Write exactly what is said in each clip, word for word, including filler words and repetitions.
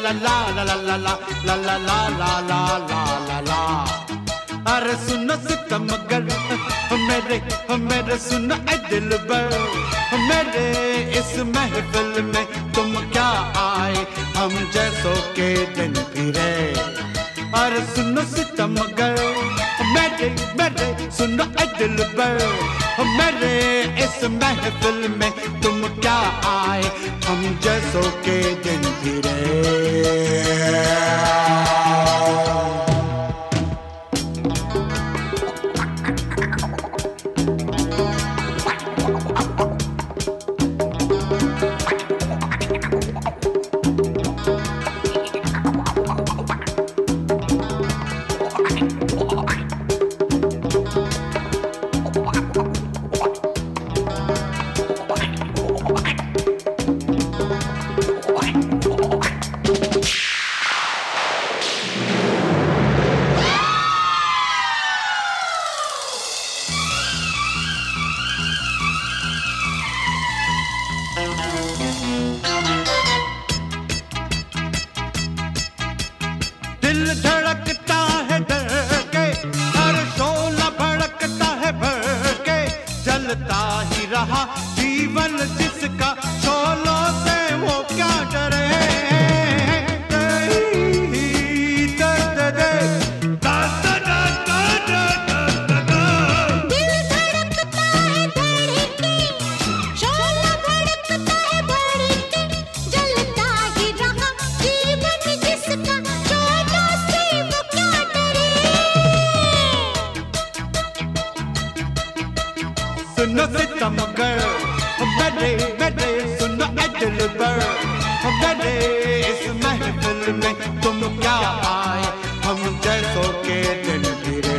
ला ला ला ला ला ला ला ला ला ला ला ला ला ला। अरे सुनो सितमगर मेरे मेरे सुनो ऐ दिलबर, मेरे इस महफिल में तुम क्या आए, हम जैसों के दिन फिरे। अरे सुनो सितमगर मेरे मेरे सुनो ऐ दिलबर, मेरे इस महफिल में तुम क्या आए, हम जैसों के दिन फिरे। दिल धड़कता है डर के, हर शोला भड़कता है भर के, जलता ही रहा जीवन जिसका, शोलों से वो क्या डरे। सुनो सितमगर मेरे मेरे सुनो ऐ दिलबर, मेरे इस महफिल में तुम क्या आए, हम जैसों के दिन फिरे।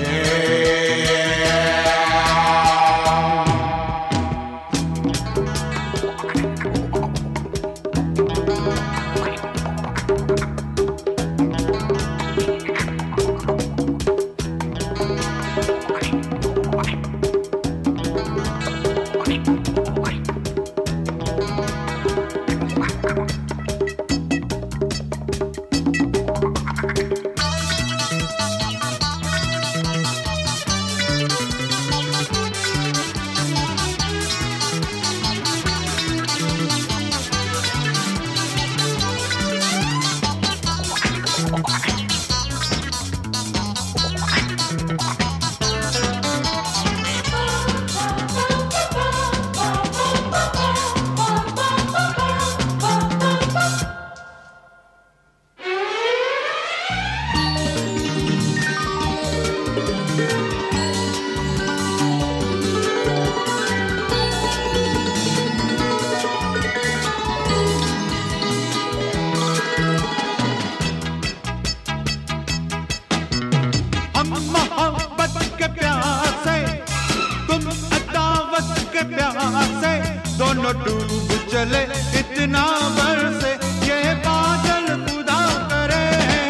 हम मोहब्बत के प्यासे, तुम अदावत के प्यासे, दोनों डूब चले इतना बरसे, ये बादल खुदा करे।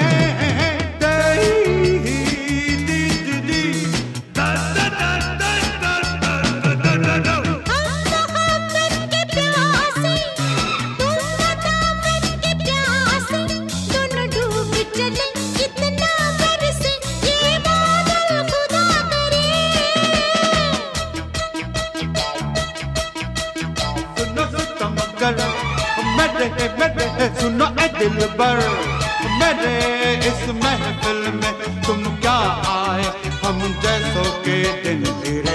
मेरे मेरे सुनो ऐ दिलबर, मेरे इस महफिल में तुम क्या आए, हम जैसों के दिन फिरे।